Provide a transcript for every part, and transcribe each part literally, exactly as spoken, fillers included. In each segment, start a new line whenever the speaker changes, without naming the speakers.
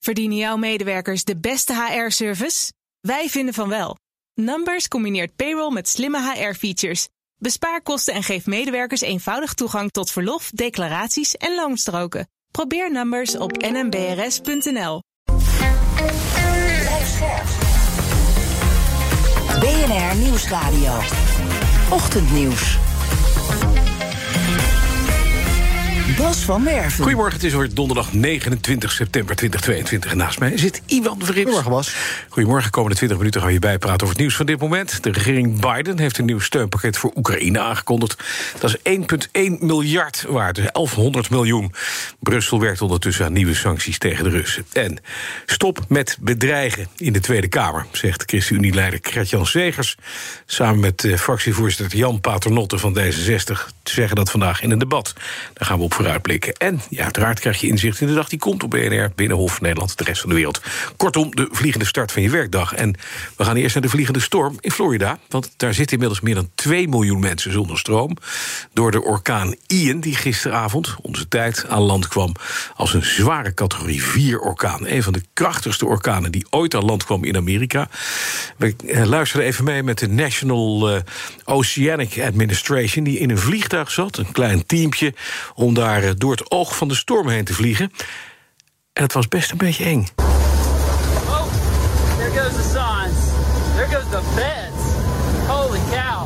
Verdienen jouw medewerkers de beste H R-service? Wij vinden van wel. Numbers combineert payroll met slimme H R-features. Bespaar kosten en geef medewerkers eenvoudig toegang tot verlof, declaraties en loonstroken. Probeer Numbers op n m b r s punt n l.
B N R Nieuwsradio. Ochtendnieuws. Bas van Werven.
Goedemorgen, het is alweer donderdag negenentwintig september tweeduizend tweeëntwintig. En naast mij zit Iwan Verrips.
Goedemorgen, Bas.
Goedemorgen, komende twintig minuten gaan we je bijpraten over het nieuws van dit moment. De regering Biden heeft een nieuw steunpakket voor Oekraïne aangekondigd. Dat is één komma één miljard waard, dus elfhonderd miljoen. Brussel werkt ondertussen aan nieuwe sancties tegen de Russen. En stop met bedreigen in de Tweede Kamer, zegt de ChristenUnie-leider Gert-Jan Segers. Samen met uh, fractievoorzitter Jan Paternotte van D zesenzestig zeggen dat vandaag in een debat. Daar gaan we op vooruitblikken. En ja, uiteraard krijg je inzicht in de dag die komt op B N R, Binnenhof, Nederland, de rest van de wereld. Kortom, de vliegende start van je werkdag. En we gaan eerst naar de vliegende storm in Florida, want daar zitten inmiddels meer dan twee miljoen mensen zonder stroom door de orkaan Ian, die gisteravond, onze tijd, aan land kwam als een zware categorie vier orkaan. Een van de krachtigste orkanen die ooit aan land kwam in Amerika. We luisteren even mee met de National Oceanic Administration, die in een vliegtuig zat, een klein teampje, om daar door het oog van de storm heen te vliegen. En het was best een beetje eng.
Oh, there goes the signs. There goes the feds. Holy cow.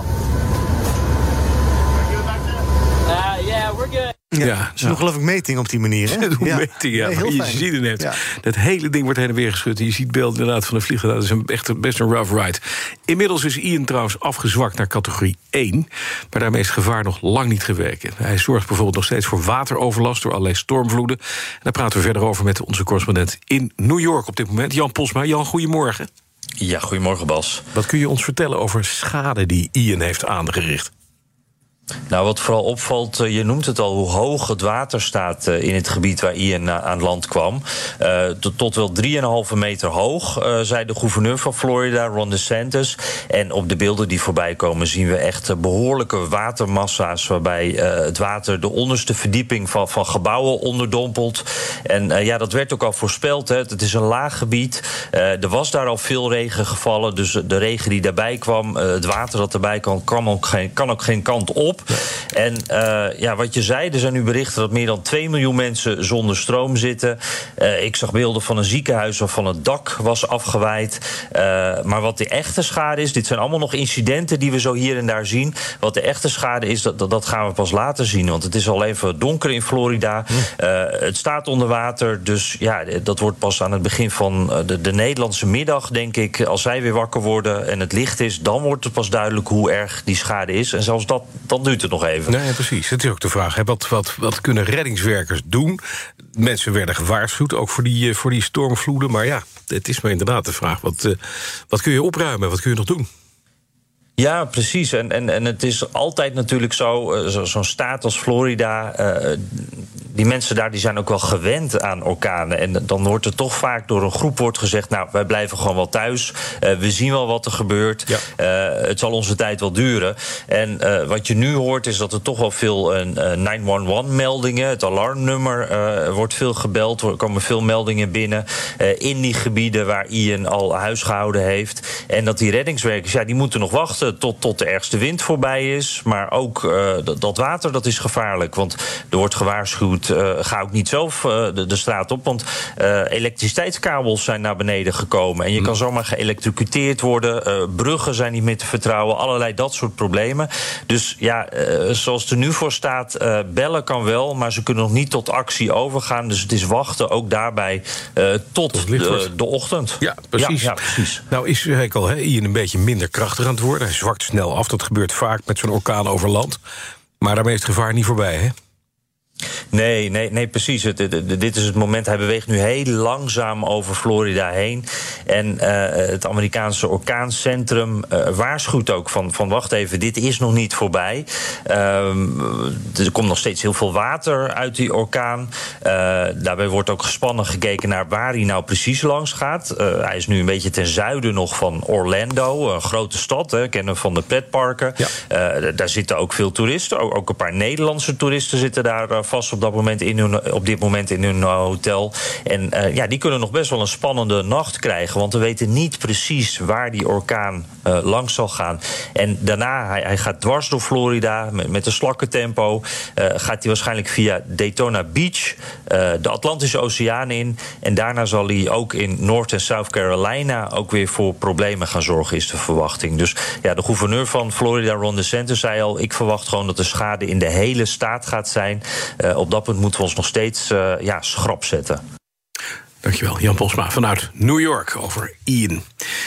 We're good back there? Uh, yeah, we're good.
Ja,
Ja,
het is een ongelooflijk meting op die manier. Hè?
Hoe
ja.
meting, ja.
Nee,
Maar je
fijn.
ziet het net.
Ja.
Dat hele ding wordt heen en weer geschud. Je ziet beelden inderdaad van de vliegtuig. Dat is een, echt een, best een rough ride. Inmiddels is Ian trouwens afgezwakt naar categorie één. Maar daarmee is het gevaar nog lang niet geweken. Hij zorgt bijvoorbeeld nog steeds voor wateroverlast door allerlei stormvloeden. En daar praten we verder over met onze correspondent in New York op dit moment. Jan Posma. Jan, goedemorgen.
Ja, goedemorgen Bas.
Wat kun je ons vertellen over schade die Ian heeft aangericht?
Nou, wat vooral opvalt, je noemt het al, hoe hoog het water staat in het gebied waar Ian aan land kwam. Uh, tot, tot wel drie komma vijf meter hoog, uh, zei de gouverneur van Florida, Ron DeSantis. En op de beelden die voorbij komen zien we echt behoorlijke watermassa's, waarbij uh, het water de onderste verdieping van, van gebouwen onderdompelt. En uh, ja, dat werd ook al voorspeld. Hè. Het is een laag gebied. Uh, er was daar al veel regen gevallen, dus de regen die daarbij kwam, uh, het water dat erbij kwam, kan ook geen, kan ook geen kant op. En uh, ja, wat je zei, er zijn nu berichten dat meer dan twee miljoen mensen zonder stroom zitten. Uh, ik zag beelden van een ziekenhuis waarvan het dak was afgewaaid. Uh, maar wat de echte schade is, dit zijn allemaal nog incidenten die we zo hier en daar zien. Wat de echte schade is, dat, dat gaan we pas later zien. Want het is al even donker in Florida. Uh, het staat onder water, dus ja, dat wordt pas aan het begin van de, de Nederlandse middag, denk ik. Als zij weer wakker worden en het licht is, dan wordt het pas duidelijk hoe erg die schade is. En zelfs dat, dan duurt het nog even.
Nee, precies. Het is ook de vraag. Hè. Wat, wat, wat kunnen reddingswerkers doen? Mensen werden gewaarschuwd, ook voor die, voor die stormvloeden. Maar ja, het is maar inderdaad de vraag. Wat, uh, wat kun je opruimen? Wat kun je nog doen?
Ja, precies. En, en, en het is altijd natuurlijk zo, uh, zo, zo'n staat als Florida, Uh, die mensen daar die zijn ook wel gewend aan orkanen. En dan wordt er toch vaak door een groep wordt gezegd, nou, wij blijven gewoon wel thuis. Uh, we zien wel wat er gebeurt. Ja. Uh, het zal onze tijd wel duren. En uh, wat je nu hoort is dat er toch wel veel uh, negen een een meldingen, het alarmnummer, uh, wordt veel gebeld. Er komen veel meldingen binnen uh, in die gebieden waar Ian al huisgehouden heeft. En dat die reddingswerkers, ja, die moeten nog wachten tot, tot de ergste wind voorbij is. Maar ook uh, dat, dat water, dat is gevaarlijk. Want er wordt gewaarschuwd, Uh, ga ook niet zelf uh, de, de straat op, want uh, elektriciteitskabels zijn naar beneden gekomen en je kan zomaar geëlektrocuteerd worden. Uh, bruggen zijn niet meer te vertrouwen, allerlei dat soort problemen. Dus ja, uh, zoals het er nu voor staat, uh, bellen kan wel, maar ze kunnen nog niet tot actie overgaan. Dus het is wachten ook daarbij uh, tot de, de ochtend.
Ja, precies.
Ja, ja, precies.
Nou is hij al he, Ian een beetje minder krachtig aan het worden. Hij zwakt snel af. Dat gebeurt vaak met zo'n orkaan over land. Maar daarmee is het gevaar niet voorbij, hè?
Nee, nee, nee, precies. Het, het, dit is het moment. Hij beweegt nu heel langzaam over Florida heen. En uh, het Amerikaanse orkaancentrum uh, waarschuwt ook van, van wacht even, dit is nog niet voorbij. Um, er komt nog steeds heel veel water uit die orkaan. Uh, daarbij wordt ook gespannen gekeken naar waar hij nou precies langs gaat. Uh, hij is nu een beetje ten zuiden nog van Orlando, een grote stad, hè, kennen we van de pretparken. Ja. Uh, daar zitten ook veel toeristen, ook, ook een paar Nederlandse toeristen zitten daar uh, vast op, dat moment in hun, op dit moment in hun uh, hotel. En uh, ja, die kunnen nog best wel een spannende nacht krijgen. Want we weten niet precies waar die orkaan uh, langs zal gaan. En daarna, hij, hij gaat dwars door Florida met, met een slakkentempo. Uh, gaat hij waarschijnlijk via Daytona Beach uh, de Atlantische Oceaan in. En daarna zal hij ook in North en South Carolina ook weer voor problemen gaan zorgen, is de verwachting. Dus ja, de gouverneur van Florida, Ron DeSantis, zei al: ik verwacht gewoon dat de schade in de hele staat gaat zijn. Uh, op dat punt moeten we ons nog steeds uh, ja, schrap zetten.
Dankjewel, Jan Posma vanuit New York over Ian.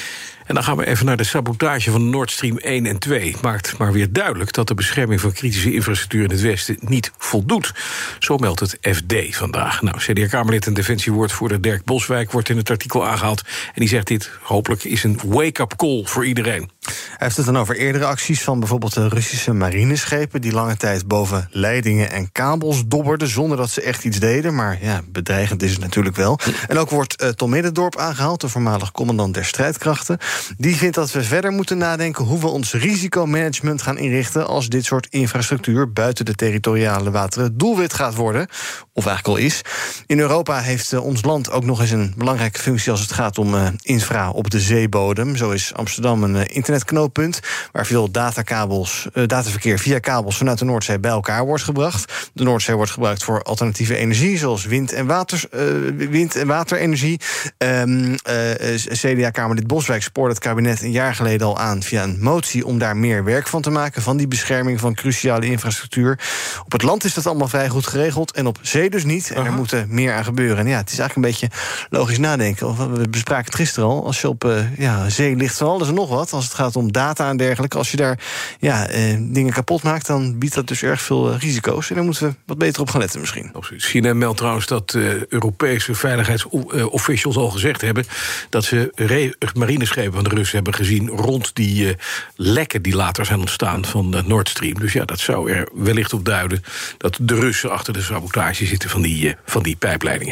En dan gaan we even naar de sabotage van Nord Stream één en twee. Maakt maar weer duidelijk dat de bescherming van kritische infrastructuur in het Westen niet voldoet. Zo meldt het F D vandaag. Nou, C D A-Kamerlid en defensiewoordvoerder Dirk Boswijk wordt in het artikel aangehaald. En die zegt: dit hopelijk is een wake-up call voor iedereen.
Hij heeft het dan over eerdere acties van bijvoorbeeld de Russische marineschepen die lange tijd boven leidingen en kabels dobberden zonder dat ze echt iets deden. Maar ja, bedreigend is het natuurlijk wel. En ook wordt uh, Tom Middendorp aangehaald, de voormalig commandant der strijdkrachten. Die vindt dat we verder moeten nadenken hoe we ons risicomanagement gaan inrichten als dit soort infrastructuur buiten de territoriale wateren doelwit gaat worden. Of eigenlijk al is. In Europa heeft uh, ons land ook nog eens een belangrijke functie als het gaat om uh, infra op de zeebodem. Zo is Amsterdam een uh, internetknooppunt waar veel datakabels, uh, dataverkeer via kabels vanuit de Noordzee bij elkaar wordt gebracht. De Noordzee wordt gebruikt voor alternatieve energie, zoals wind- en, water, uh, wind- en waterenergie. Um, uh, C D A-Kamerlid Boswijk spoorde het kabinet een jaar geleden al aan via een motie om daar meer werk van te maken, van die bescherming van cruciale infrastructuur. Op het land is dat allemaal vrij goed geregeld en op zee dus niet. En uh-huh. er moet uh, meer aan gebeuren. En ja, het is eigenlijk een beetje logisch nadenken. We bespraken het gisteren al. Als je op uh, ja, zee ligt van alles en nog wat, als het gaat om data en dergelijke, als je daar ja, uh, dingen kapot maakt, dan biedt dat dus erg veel uh, risico's. En daar moeten we wat beter op gaan letten misschien.
Absoluut. China meldt trouwens dat uh, Europese veiligheidsofficials al gezegd hebben dat ze re- marineschepen van de Russen hebben gezien rond die uh, lekken die later zijn ontstaan van uh, Nord Stream. Dus ja, dat zou er wellicht op duiden dat de Russen achter de sabotage zitten van die, uh, van die pijpleidingen.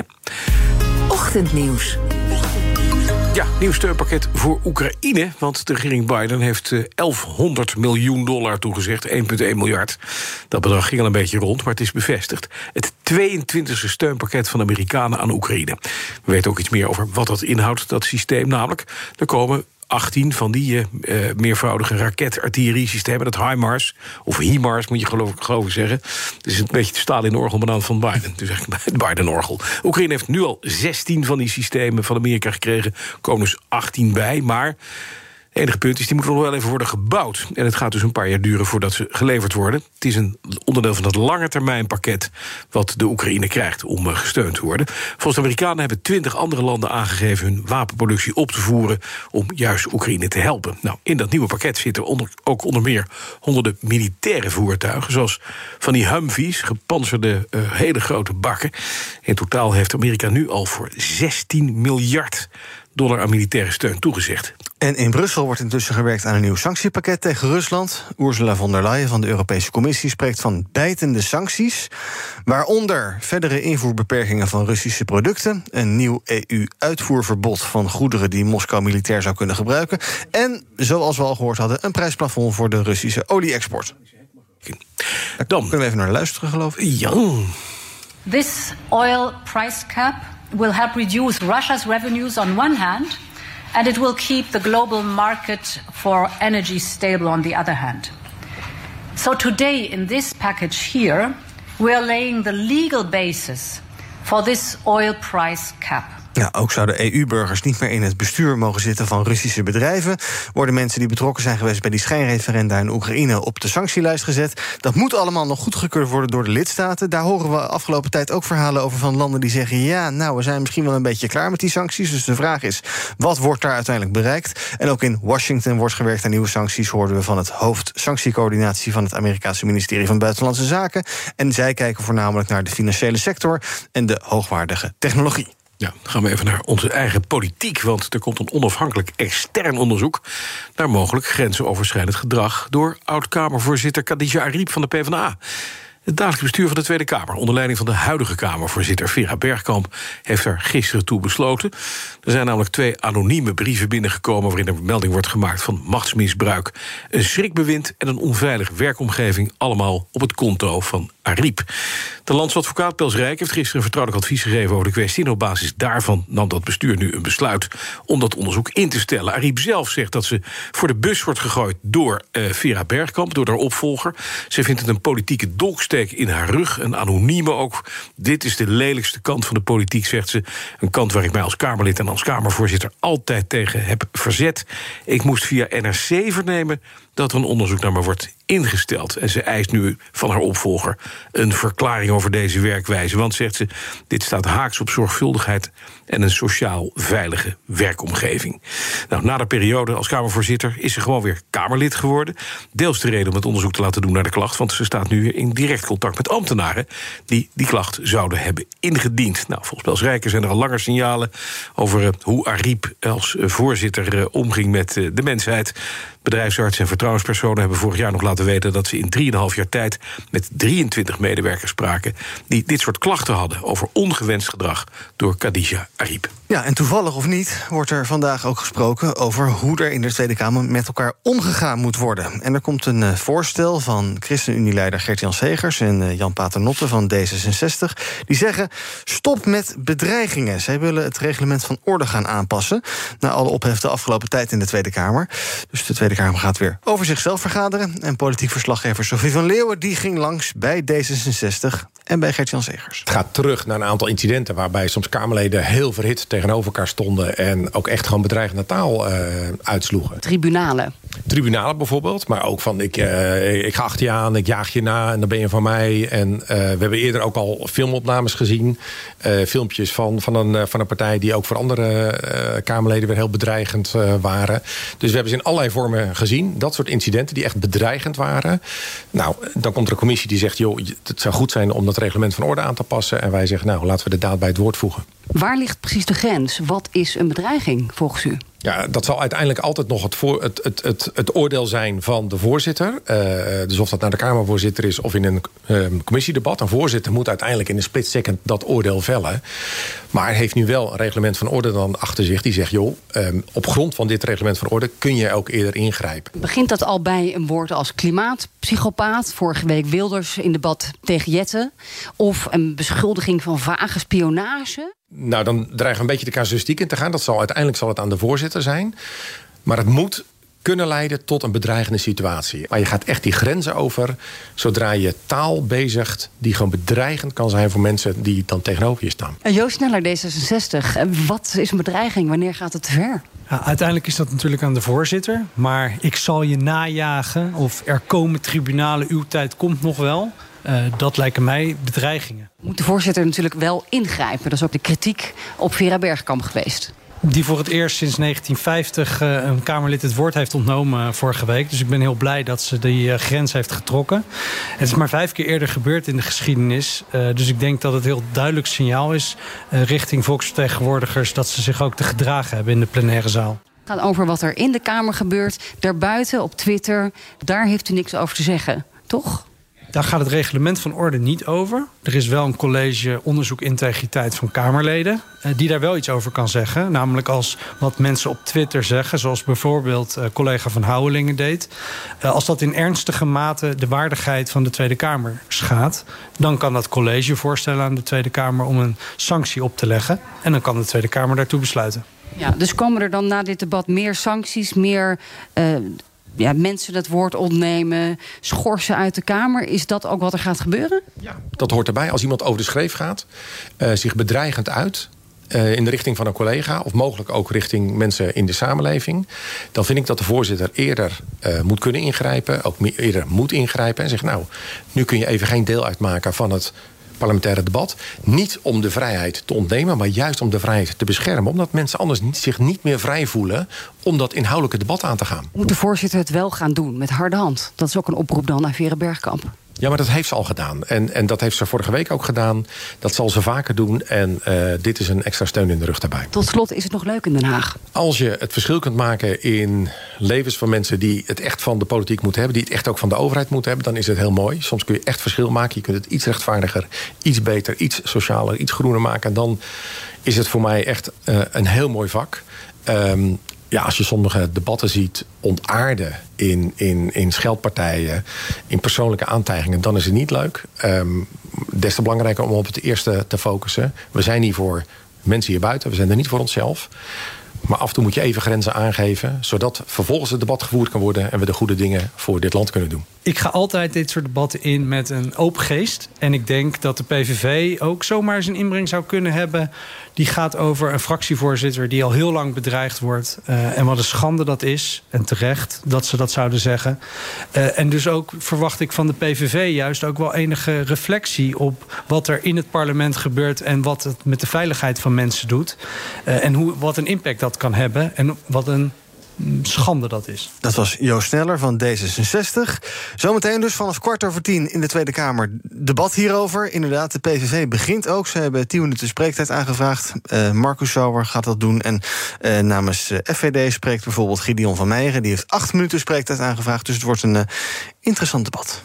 Ochtendnieuws.
Ja, nieuw steunpakket voor Oekraïne, want de regering Biden heeft uh, elfhonderd miljoen dollar toegezegd, één komma één miljard. Dat bedrag ging al een beetje rond, maar het is bevestigd. Het tweeëntwintigste steunpakket van de Amerikanen aan Oekraïne. We weten ook iets meer over wat dat inhoudt, dat systeem namelijk. Er komen achttien van die uh, uh, meervoudige raket-artilleriesystemen, dat HIMARS, of HIMARS moet je geloof, geloof ik zeggen. Het is een beetje te stalen in de orgel banaan van Biden. Dus eigenlijk het Biden-orgel. Oekraïne heeft nu al zestien van die systemen van Amerika gekregen. Er komen dus achttien bij, maar het enige punt is, die moeten nog wel even worden gebouwd. En het gaat dus een paar jaar duren voordat ze geleverd worden. Het is een onderdeel van het langetermijnpakket wat de Oekraïne krijgt om gesteund te worden. Volgens de Amerikanen hebben twintig andere landen aangegeven hun wapenproductie op te voeren om juist Oekraïne te helpen. Nou, in dat nieuwe pakket zitten onder, ook onder meer honderden militaire voertuigen, zoals van die Humvees, gepantserde uh, hele grote bakken. In totaal heeft Amerika nu al voor zestien miljard dollar aan militaire steun toegezegd.
En in Brussel wordt intussen gewerkt aan een nieuw sanctiepakket tegen Rusland. Ursula von der Leyen van de Europese Commissie spreekt van bijtende sancties, waaronder verdere invoerbeperkingen van Russische producten, een nieuw E U-uitvoerverbod van goederen die Moskou militair zou kunnen gebruiken en, zoals we al gehoord hadden, een prijsplafond voor de Russische olie-export. Dan kunnen we even naar luisteren, geloof ik.
Ja.
This oil price cap will help reduce Russia's revenues on one hand, and it will keep the global market for energy stable on the other hand. So today, in this package here, we are laying the legal basis for this oil price cap.
Ja, ook zouden E U-burgers niet meer in het bestuur mogen zitten van Russische bedrijven. Worden mensen die betrokken zijn geweest bij die schijnreferenda in Oekraïne op de sanctielijst gezet. Dat moet allemaal nog goedgekeurd worden door de lidstaten. Daar horen we afgelopen tijd ook verhalen over van landen die zeggen, ja, nou, we zijn misschien wel een beetje klaar met die sancties. Dus de vraag is, wat wordt daar uiteindelijk bereikt? En ook in Washington wordt gewerkt aan nieuwe sancties, hoorden we van het hoofd sanctiecoördinatie van het Amerikaanse ministerie van Buitenlandse Zaken. En zij kijken voornamelijk naar de financiële sector en de hoogwaardige technologie.
Ja, dan gaan we even naar onze eigen politiek, want er komt een onafhankelijk extern onderzoek naar mogelijk grensoverschrijdend gedrag door oud-Kamervoorzitter Khadija Ariep van de PvdA. Het dagelijks bestuur van de Tweede Kamer, onder leiding van de huidige Kamervoorzitter Vera Bergkamp, heeft er gisteren toe besloten. Er zijn namelijk twee anonieme brieven binnengekomen waarin er melding wordt gemaakt van machtsmisbruik, een schrikbewind en een onveilige werkomgeving, allemaal op het konto van Ariep. De landsadvocaat Pels Rijk heeft gisteren een vertrouwelijk advies gegeven over de kwestie. En op basis daarvan nam dat bestuur nu een besluit om dat onderzoek in te stellen. Ariep zelf zegt dat ze voor de bus wordt gegooid door uh, Vera Bergkamp, door haar opvolger. Ze vindt het een politieke dolksteek in haar rug, een anonieme ook. Dit is de lelijkste kant van de politiek, zegt ze. Een kant waar ik mij als Kamerlid en als Kamervoorzitter altijd tegen heb verzet. Ik moest via N R C vernemen dat er een onderzoek naar me wordt ingesteld. En ze eist nu van haar opvolger een verklaring over deze werkwijze. Want, zegt ze, dit staat haaks op zorgvuldigheid en een sociaal veilige werkomgeving. Nou, na de periode als Kamervoorzitter is ze gewoon weer Kamerlid geworden. Deels de reden om het onderzoek te laten doen naar de klacht, want ze staat nu in direct contact met ambtenaren die die klacht zouden hebben ingediend. Nou, volgens Pels Rijken zijn er al langer signalen over uh, hoe Ariep als uh, voorzitter uh, omging met uh, de mensheid. Bedrijfsartsen en vertrouwenspersonen hebben vorig jaar nog laten weten dat ze in drieënhalf jaar tijd met drieëntwintig medewerkers spraken die dit soort klachten hadden over ongewenst gedrag door Khadija Ariep.
Ja, en toevallig of niet wordt er vandaag ook gesproken over hoe er in de Tweede Kamer met elkaar omgegaan moet worden. En er komt een uh, voorstel van ChristenUnie-leider Gert-Jan Segers en uh, Jan Paternotte van D zesenzestig. Die zeggen, stop met bedreigingen. Zij willen het reglement van orde gaan aanpassen na alle ophef de afgelopen tijd in de Tweede Kamer. Dus de Tweede Kamer gaat weer over zichzelf vergaderen. En politiek verslaggever Sophie van Leeuwen die ging langs bij D zesenzestig en bij Gert-Jan Segers.
Het gaat terug naar een aantal incidenten waarbij soms Kamerleden heel verhit tegenover elkaar stonden en ook echt gewoon bedreigende taal uh, uitsloegen.
Tribunalen.
Tribunalen bijvoorbeeld, maar ook van ik, uh, ik ga achter je aan, ik jaag je na en dan ben je van mij. En uh, we hebben eerder ook al filmopnames gezien. Uh, filmpjes van, van, een, van een partij die ook voor andere uh, Kamerleden weer heel bedreigend uh, waren. Dus we hebben ze in allerlei vormen gezien. Dat soort incidenten die echt bedreigend waren. Nou, dan komt er een commissie die zegt, joh, het zou goed zijn om dat reglement van orde aan te passen. En wij zeggen, nou, laten we de daad bij het woord voegen.
Waar ligt precies de grens? Wat is een bedreiging volgens u?
Ja, dat zal uiteindelijk altijd nog het, voor, het, het, het, het oordeel zijn van de voorzitter. Uh, dus of dat nou de Kamervoorzitter is of in een uh, commissiedebat. Een voorzitter moet uiteindelijk in een split second dat oordeel vellen. Maar heeft nu wel een reglement van orde dan achter zich die zegt, joh, um, op grond van dit reglement van orde kun je ook eerder ingrijpen.
Begint dat al bij een woord als klimaatpsychopaat? Vorige week Wilders in debat tegen Jette. Of een beschuldiging van vage spionage?
Nou, dan dreigen we een beetje de casuïstiek in te gaan. Dat zal, uiteindelijk zal het aan de voorzitter zijn. Maar het moet kunnen leiden tot een bedreigende situatie. Maar je gaat echt die grenzen over zodra je taal bezigt die gewoon bedreigend kan zijn voor mensen die dan tegenover je staan.
Joost Sneller, D zesenzestig. Wat is een bedreiging? Wanneer gaat het te ver?
Ja, uiteindelijk is dat natuurlijk aan de voorzitter. Maar ik zal je najagen of er komen tribunalen, uw tijd komt nog wel. Uh, dat lijken mij bedreigingen.
Moet de voorzitter natuurlijk wel ingrijpen. Dat is ook de kritiek op Vera Bergkamp geweest.
Die voor het eerst sinds negentien vijftig uh, een Kamerlid het woord heeft ontnomen uh, vorige week. Dus ik ben heel blij dat ze die uh, grens heeft getrokken. Het is maar vijf keer eerder gebeurd in de geschiedenis. Uh, dus ik denk dat het heel duidelijk signaal is uh, richting volksvertegenwoordigers dat ze zich ook te gedragen hebben in de plenaire zaal.
Het gaat over wat er in de Kamer gebeurt. Daarbuiten op Twitter, daar heeft u niks over te zeggen, toch?
Daar gaat het reglement van orde niet over. Er is wel een college onderzoek integriteit van Kamerleden uh, die daar wel iets over kan zeggen. Namelijk als wat mensen op Twitter zeggen, zoals bijvoorbeeld uh, collega Van Houwelingen deed. Uh, als dat in ernstige mate de waardigheid van de Tweede Kamer schaadt, dan kan dat college voorstellen aan de Tweede Kamer om een sanctie op te leggen. En dan kan de Tweede Kamer daartoe besluiten.
Ja, dus komen er dan na dit debat meer sancties, meer Uh... Ja, mensen dat woord ontnemen, schorsen uit de Kamer. Is dat ook wat er gaat gebeuren?
Ja, dat hoort erbij. Als iemand over de schreef gaat, uh, zich bedreigend uit Uh, in de richting van een collega, of mogelijk ook richting mensen in de samenleving, dan vind ik dat de voorzitter eerder uh, moet kunnen ingrijpen, ook eerder moet ingrijpen en zegt, nou, nu kun je even geen deel uitmaken van het parlementaire debat. Niet om de vrijheid te ontnemen, maar juist om de vrijheid te beschermen. Omdat mensen anders niet, zich niet meer vrij voelen om dat inhoudelijke debat aan te gaan.
Moet de voorzitter het wel gaan doen, met harde hand? Dat is ook een oproep dan aan Vera Bergkamp.
Ja, maar dat heeft ze al gedaan. En, en dat heeft ze vorige week ook gedaan. Dat zal ze vaker doen. En uh, dit is een extra steun in de rug daarbij.
Tot slot, is het nog leuk in Den Haag?
Als je het verschil kunt maken in levens van mensen die het echt van de politiek moeten hebben, die het echt ook van de overheid moeten hebben, dan is het heel mooi. Soms kun je echt verschil maken. Je kunt het iets rechtvaardiger, iets beter, iets socialer, iets groener maken. En dan is het voor mij echt uh, een heel mooi vak. Um, Ja, als je sommige debatten ziet ontaarden in, in, in scheldpartijen, in persoonlijke aantijgingen, dan is het niet leuk. Um, des te belangrijker om op het eerste te focussen. We zijn hier voor mensen hier buiten, we zijn er niet voor onszelf. Maar af en toe moet je even grenzen aangeven, zodat vervolgens het debat gevoerd kan worden en we de goede dingen voor dit land kunnen doen.
Ik ga altijd dit soort debatten in met een open geest. En ik denk dat de P V V ook zomaar zijn inbreng zou kunnen hebben. Die gaat over een fractievoorzitter die al heel lang bedreigd wordt. Uh, en wat een schande dat is, en terecht, dat ze dat zouden zeggen. Uh, en dus ook verwacht ik van de P V V juist ook wel enige reflectie op wat er in het parlement gebeurt en wat het met de veiligheid van mensen doet. Uh, en hoe, wat een impact dat kan hebben en wat een schande dat is.
Dat was Joost Sneller van D zesenzestig. Zometeen dus vanaf kwart over tien in de Tweede Kamer debat hierover. Inderdaad, de P V V begint ook. Ze hebben tien minuten spreektijd aangevraagd. Uh, Marcus Sauer gaat dat doen. En uh, namens uh, F V D spreekt bijvoorbeeld Gideon van Meijeren. Die heeft acht minuten spreektijd aangevraagd. Dus het wordt een uh, interessant debat.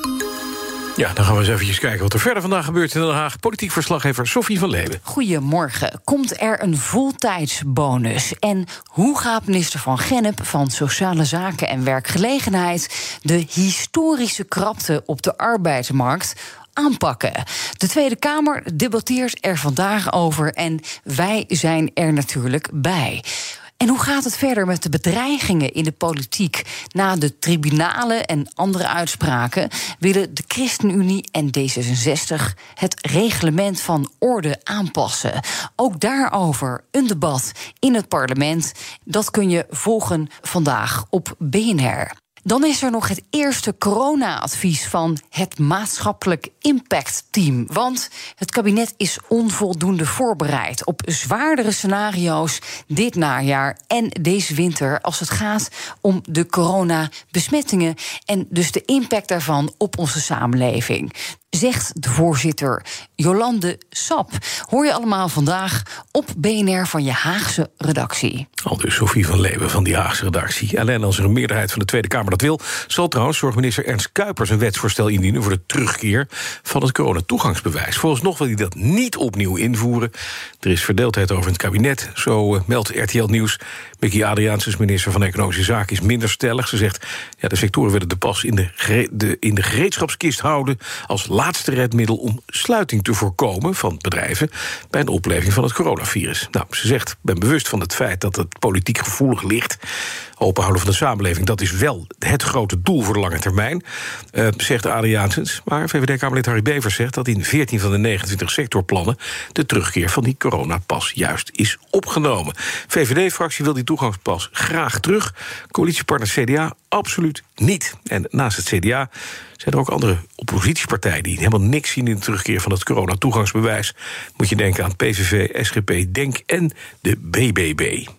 Ja, dan gaan we eens eventjes kijken wat er verder vandaag gebeurt in Den Haag. Politiek verslaggever Sophie van Leeuwen.
Goedemorgen. Komt er een voltijdsbonus? En hoe gaat minister Van Gennep van Sociale Zaken en Werkgelegenheid de historische krapte op de arbeidsmarkt aanpakken? De Tweede Kamer debatteert er vandaag over en wij zijn er natuurlijk bij. En hoe gaat het verder met de bedreigingen in de politiek? Na de tribunalen en andere uitspraken willen de ChristenUnie en D zesenzestig het reglement van orde aanpassen. Ook daarover een debat in het parlement. Dat kun je volgen vandaag op B N R. Dan is er nog het eerste corona-advies van het Maatschappelijk Impact Team. Want het kabinet is onvoldoende voorbereid op zwaardere scenario's dit najaar en deze winter als het gaat om de coronabesmettingen en dus de impact daarvan op onze samenleving. Zegt de voorzitter Jolande Sap. Hoor je allemaal vandaag op B N R van je Haagse redactie.
Al dus Sophie van Leeuwen van die Haagse redactie. Alleen als er een meerderheid van de Tweede Kamer dat wil, zal trouwens zorgminister Ernst Kuipers een wetsvoorstel indienen voor de terugkeer van het coronatoegangsbewijs. Vooralsnog wil hij dat niet opnieuw invoeren. Er is verdeeldheid over het kabinet, zo uh, meldt R T L Nieuws. Mickey Adriaansens, minister van Economische Zaken, is minder stellig. Ze zegt, ja, de sectoren willen de pas in de, gere- de, in de gereedschapskist houden als laatste redmiddel om sluiting te voorkomen van bedrijven bij een opleving van het coronavirus. Nou, ze zegt, ik ben bewust van het feit dat het politiek gevoelig ligt. Openhouden van de samenleving, dat is wel het grote doel voor de lange termijn, uh, zegt Adriaansens. Maar V V D-Kamerlid Harry Bevers zegt dat in veertien van de negenentwintig sectorplannen de terugkeer van die coronapas juist is opgenomen. V V D-fractie wil die toegangspas graag terug. Coalitiepartner C D A absoluut niet. En naast het C D A zijn er ook andere oppositiepartijen die helemaal niks zien in de terugkeer van het coronatoegangsbewijs. Moet je denken aan P V V, S G P, DENK en de B B B.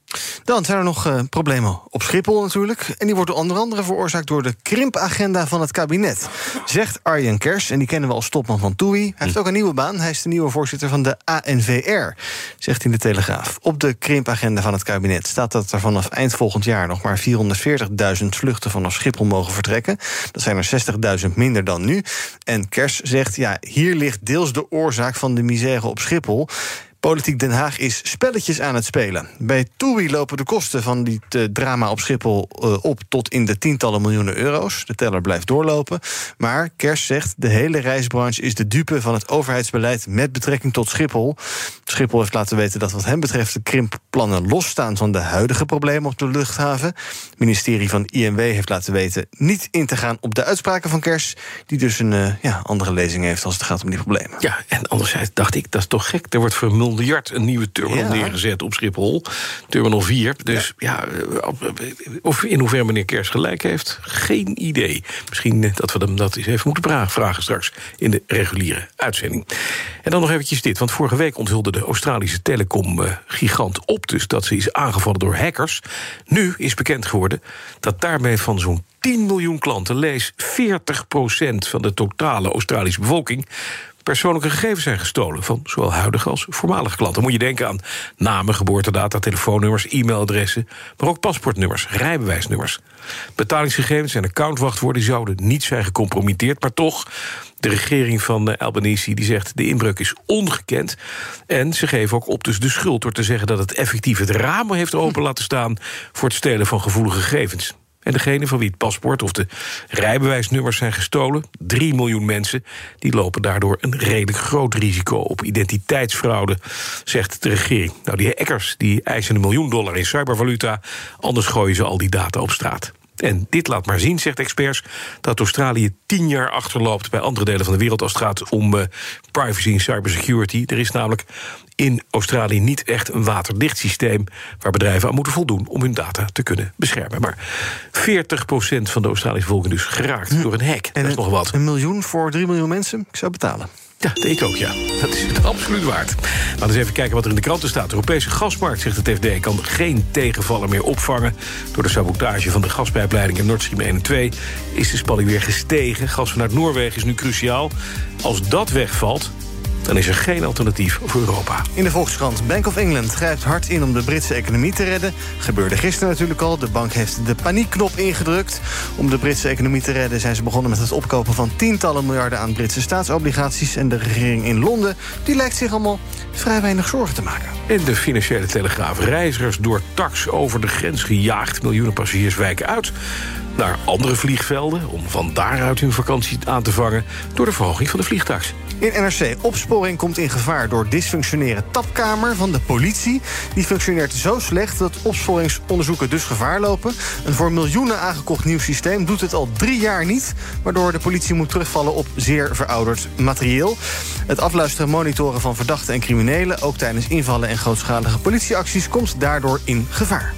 Dan zijn er nog uh, problemen op Schiphol natuurlijk. En die worden onder andere veroorzaakt door de krimpagenda van het kabinet. Zegt Arjen Kers, en die kennen we als topman van T U I. Hij heeft ook een nieuwe baan. Hij is de nieuwe voorzitter van de A N V R. Zegt in de Telegraaf. Op de krimpagenda van het kabinet staat dat er vanaf eind volgend jaar nog maar vierhonderdveertigduizend vluchten vanaf Schiphol mogen vertrekken. Dat zijn er zestigduizend minder dan nu. En Kers zegt, ja, hier ligt deels de oorzaak van de misère op Schiphol. Politiek Den Haag is spelletjes aan het spelen. Bij T U I lopen de kosten van dit uh, drama op Schiphol uh, op tot in de tientallen miljoenen euro's. De teller blijft doorlopen. Maar Kers zegt, de hele reisbranche is de dupe van het overheidsbeleid met betrekking tot Schiphol. Schiphol heeft laten weten dat wat hem betreft de krimpplannen losstaan van de huidige problemen op de luchthaven. Het ministerie van I N W heeft laten weten niet in te gaan op de uitspraken van Kers, die dus een uh, ja, andere lezing heeft als het gaat om die problemen.
Ja, en anderzijds dacht ik, dat is toch gek. Er wordt voor een miljard een nieuwe terminal ja. neergezet op Schiphol. Terminal vier. Dus ja, ja of in hoeverre meneer Kers gelijk heeft, geen idee. Misschien dat we hem dat eens even moeten vragen straks in de reguliere uitzending. En dan nog eventjes dit, want vorige week onthulde de Australische telecom-gigant Optus dat ze is aangevallen door hackers. Nu is bekend geworden dat daarmee van zo'n tien miljoen klanten, lees veertig procent van de totale Australische bevolking, persoonlijke gegevens zijn gestolen van zowel huidige als voormalige klanten. Dan moet je denken aan namen, geboortedata, telefoonnummers, e-mailadressen, maar ook paspoortnummers, rijbewijsnummers. Betalingsgegevens en accountwachtwoorden zouden niet zijn gecompromitteerd, maar toch, de regering van Albanese die zegt de inbreuk is ongekend. En ze geven ook op dus de schuld door te zeggen dat het effectief het raam heeft open laten staan voor het stelen van gevoelige gegevens. En degene van wie het paspoort of de rijbewijsnummers zijn gestolen, drie miljoen mensen, die lopen daardoor een redelijk groot risico op identiteitsfraude, zegt de regering. Nou, die hackers die eisen een miljoen dollar in cybervaluta, anders gooien ze al die data op straat. En dit laat maar zien, zegt experts, dat Australië tien jaar achterloopt bij andere delen van de wereld als het gaat om uh, privacy en cybersecurity. Er is namelijk in Australië niet echt een waterdicht systeem waar bedrijven aan moeten voldoen om hun data te kunnen beschermen. Maar veertig procent van de Australische bevolking dus geraakt hm. door een hack. En dat is nog wat.
Een miljoen voor drie miljoen mensen? Ik zou betalen.
Ja, dat ik ook, ja. Dat is het absoluut waard. Laten we eens even kijken wat er in de kranten staat. De Europese gasmarkt, zegt het F D, kan geen tegenvallen meer opvangen. Door de sabotage van de gaspijpleidingen Nord Stream één en twee is de spanning weer gestegen. Gas vanuit Noorwegen is nu cruciaal. Als dat wegvalt, dan is er geen alternatief voor Europa.
In de Volkskrant: Bank of England grijpt hard in om de Britse economie te redden. Gebeurde gisteren natuurlijk al. De bank heeft de paniekknop ingedrukt. Om de Britse economie te redden zijn ze begonnen met het opkopen van tientallen miljarden aan Britse staatsobligaties. En de regering in Londen die lijkt zich allemaal vrij weinig zorgen te maken.
In de Financiële Telegraaf: reizigers door tax over de grens gejaagd. Miljoenen passagiers wijken uit naar andere vliegvelden om van daaruit hun vakantie aan te vangen door de verhoging van de vliegtax.
In N R C: opsporing komt in gevaar door dysfunctioneren tapkamer van de politie. Die functioneert zo slecht dat opsporingsonderzoeken dus gevaar lopen. Een voor miljoenen aangekocht nieuw systeem doet het al drie jaar niet, waardoor de politie moet terugvallen op zeer verouderd materieel. Het afluisteren en monitoren van verdachten en criminelen, ook tijdens invallen en grootschalige politieacties, komt daardoor in gevaar.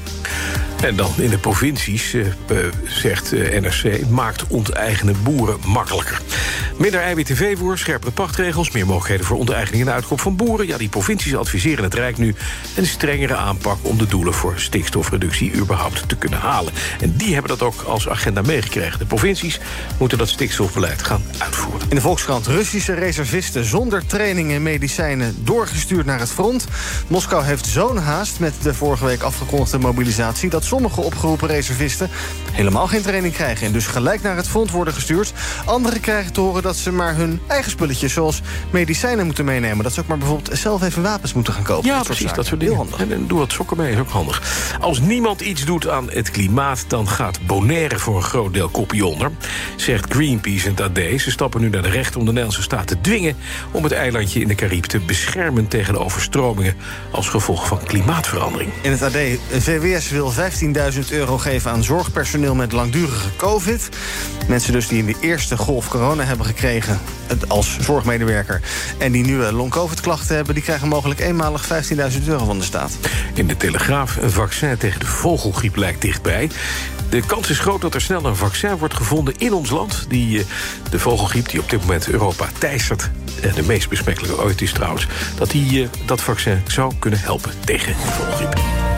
En dan in de provincies, uh, uh, zegt uh, N R C, maakt onteigenen boeren makkelijker. Minder eiwitten veevoer, scherpere pachtregels, meer mogelijkheden voor onteigening en uitkoop van boeren. Ja, die provincies adviseren het Rijk nu een strengere aanpak om de doelen voor stikstofreductie überhaupt te kunnen halen. En die hebben dat ook als agenda meegekregen. De provincies moeten dat stikstofbeleid gaan uitvoeren.
In de Volkskrant: Russische reservisten zonder training en medicijnen doorgestuurd naar het front. Moskou heeft zo'n haast met de vorige week afgekondigde mobilisatie dat sommige opgeroepen reservisten helemaal geen training krijgen en dus gelijk naar het front worden gestuurd. Anderen krijgen te horen dat ze maar hun eigen spulletjes zoals medicijnen moeten meenemen. Dat ze ook maar bijvoorbeeld zelf even wapens moeten gaan kopen.
Ja,
dat
precies,
soort
dat soort dingen. Heel handig. En, en doe wat sokken mee, is ook handig. Als niemand iets doet aan het klimaat, dan gaat Bonaire voor een groot deel kopje onder, zegt Greenpeace in het A D. Ze stappen nu naar de rechter om de Nederlandse staat te dwingen om het eilandje in de Cariben te beschermen tegen de overstromingen als gevolg van klimaatverandering.
In het A D: V W S wil vijftienduizend euro geven aan zorgpersoneel met langdurige COVID. Mensen dus die in de eerste golf corona hebben gekregen als zorgmedewerker en die nu long-covid-klachten hebben, die krijgen mogelijk eenmalig vijftienduizend euro van de staat.
In de Telegraaf: een vaccin tegen de vogelgriep lijkt dichtbij. De kans is groot dat er snel een vaccin wordt gevonden in ons land. Die, de vogelgriep die op dit moment Europa teistert, de meest besmettelijke ooit is trouwens, dat die, dat vaccin zou kunnen helpen tegen de vogelgriep.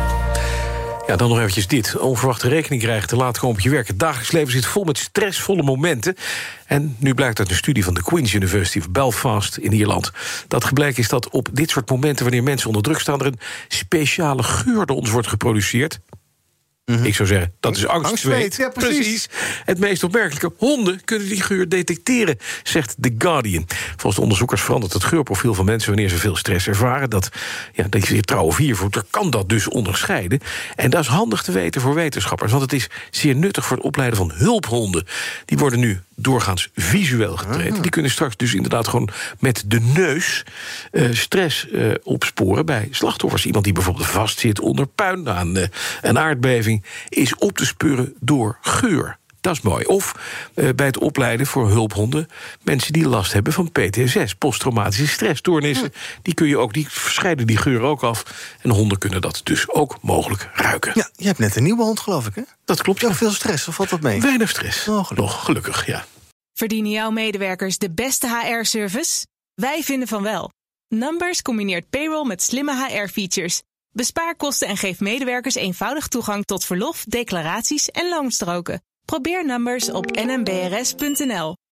Ja, dan nog eventjes dit. Onverwachte rekening krijgen, te laat komen op je werk. Het dagelijks leven zit vol met stressvolle momenten. En nu blijkt uit een studie van de Queen's University of Belfast in Ierland dat gebleken is dat op dit soort momenten, wanneer mensen onder druk staan, er een speciale geur door ons wordt geproduceerd. Mm-hmm. Ik zou zeggen, dat is angstzweet.
Ja, precies.
precies. Het meest opmerkelijke: honden kunnen die geur detecteren, zegt The Guardian. Volgens de onderzoekers verandert het geurprofiel van mensen wanneer ze veel stress ervaren. Dat, ja, dat je trouwe viervoeter kan dat dus onderscheiden. En dat is handig te weten voor wetenschappers, want het is zeer nuttig voor het opleiden van hulphonden. Die worden nu doorgaans visueel getraind. Die kunnen straks dus inderdaad gewoon met de neus uh, stress uh, opsporen bij slachtoffers. Iemand die bijvoorbeeld vastzit onder puin na een, uh, een aardbeving is op te speuren door geur. Dat is mooi. Of uh, bij het opleiden voor hulphonden mensen die last hebben van P T S S, posttraumatische stressstoornissen. Ja. Die kun je ook, die scheiden die geur ook af. En honden kunnen dat dus ook mogelijk ruiken.
Ja, je hebt net een nieuwe hond, geloof ik, hè?
Dat klopt.
Heb je veel stress, of valt dat mee?
Weinig stress.
Oh, gelukkig.
Nog gelukkig, ja.
Verdienen jouw medewerkers de beste H R-service? Wij vinden van wel. Numbers combineert payroll met slimme H R-features. Bespaar kosten en geef medewerkers eenvoudig toegang tot verlof, declaraties en loonstroken. Probeer Numbers op n m b r s punt n l.